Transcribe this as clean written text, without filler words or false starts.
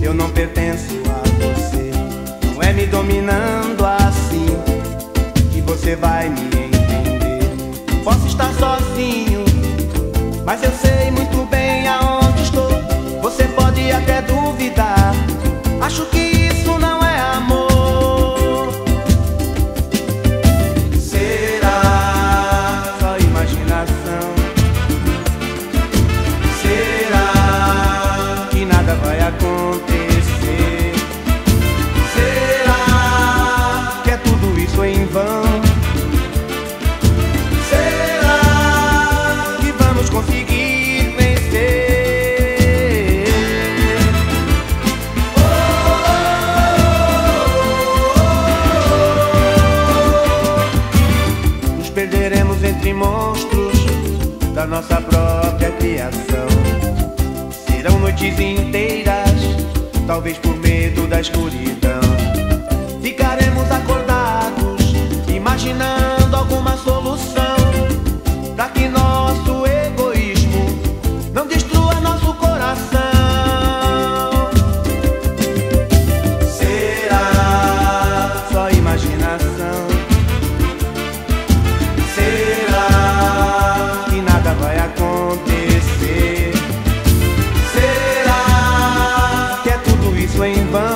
eu não pertenço a você. Não é me dominando assim que você vai me entender. Posso estar sozinho, mas eu sei muito bem aonde estou. Você pode até duvidar, acho que isso não é amor. Será só imaginação? Será que nada vai acontecer? Será que é tudo isso em vão? Será que vamos conseguir vencer? Nos perderemos entre monstros da nossa própria criação. Serão noites inteiras, talvez por medo da escuridão. Ficaremos acordados, imaginando alguma solução, pra que nosso egoísmo não destrua nosso coração. Será só imaginação? Será que nada vai acontecer? Será que é tudo isso em vão?